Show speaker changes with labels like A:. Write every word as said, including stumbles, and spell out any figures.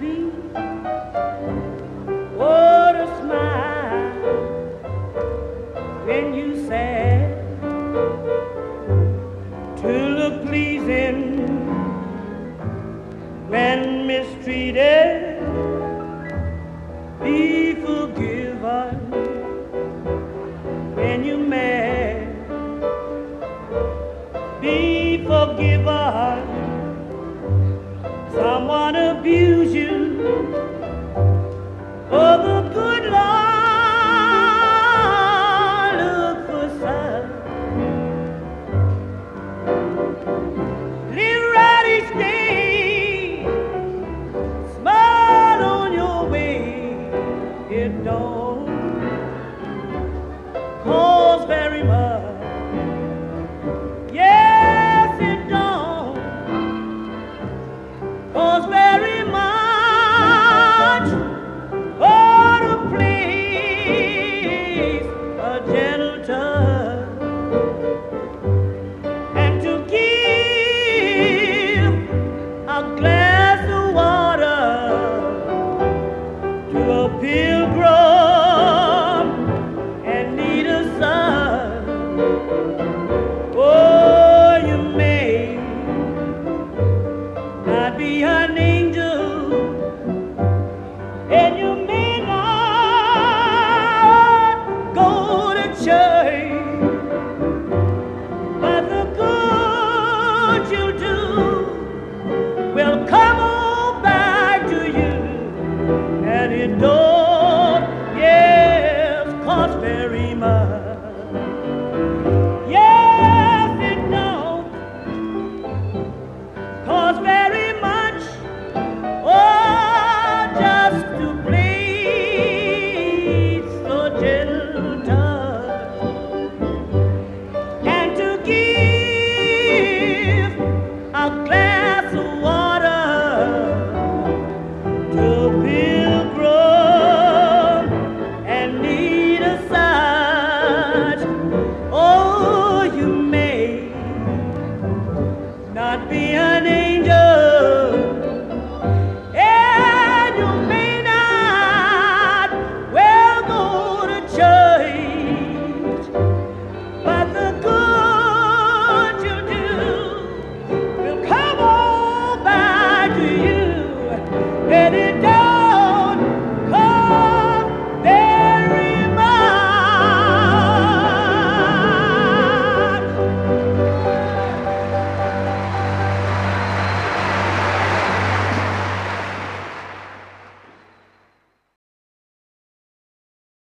A: happy. What a smile when you sad, to look pleasing when mistreated. Be forgiven when you're mad. Be forgiven. Someone abuse you. Oh, the good Lord look for some. Live right each day. Smile on your way. It don't cost very much. Yes, it don't cost very much. Oh, to please a gentle touch and to give a glass of water to a pilgrim and need a son. Oh, you may not be an angel, and you may not go to church, but the good you do will come on back to you, and it don't, yes, cost very much. Yes, it don't cost very much. Oh, just to please so gentle touch and to give a glass of water to a pilgrim and need a sight. Oh, you may not be an angel,